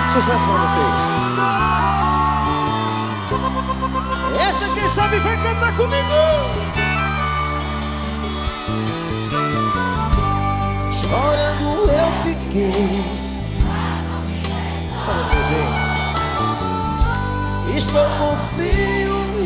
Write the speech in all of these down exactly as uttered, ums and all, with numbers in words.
Sucesso pra vocês. Essa quem sabe vai cantar comigo. Chorando eu fiquei. Só vocês veem. Estou com frio e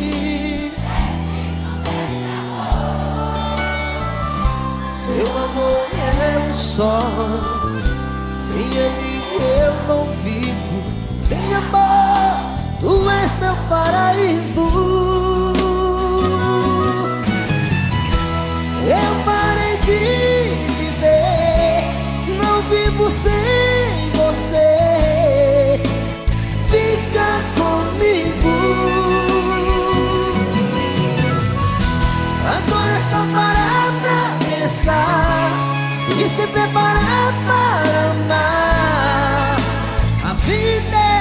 seu amor é um sol. Sem ele eu não vivo. Tem amor, tu és meu paraíso. Eu parei de viver, não vivo sem você. Fica comigo. Agora é só parar pra pensar e se preparar para amar. A vida é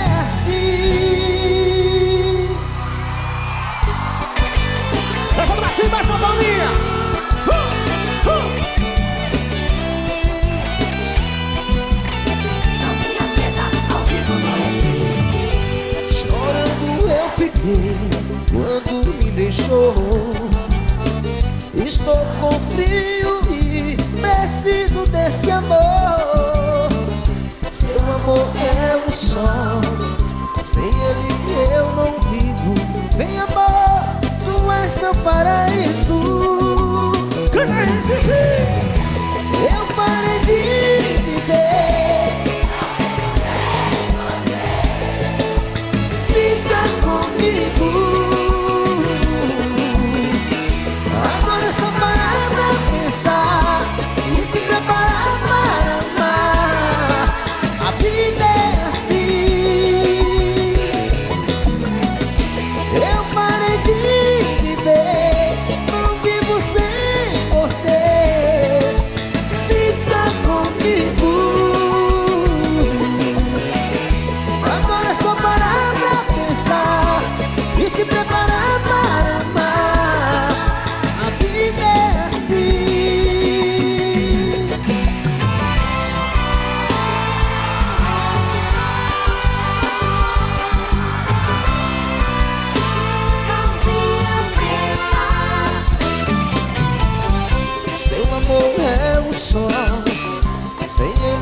assim. Leva pra cima, vai pra palminha. Uh, uh. Chorando eu fiquei quando me deixou. Estou com frio e preciso desse amor. Seu amor é o sol, sem ele eu não vivo. Vem amor, tu és meu paraíso. Canta esse filho. Eu parei de viver. Fica comigo. Agora é só parar pra pensar e se preparar para amar. A vida é assim. Eu parei de viver, não vivo sem você. Fica comigo. Agora é só parar pra pensar e se preparar para amar. A vida é assim. Seu amor é o sol, sem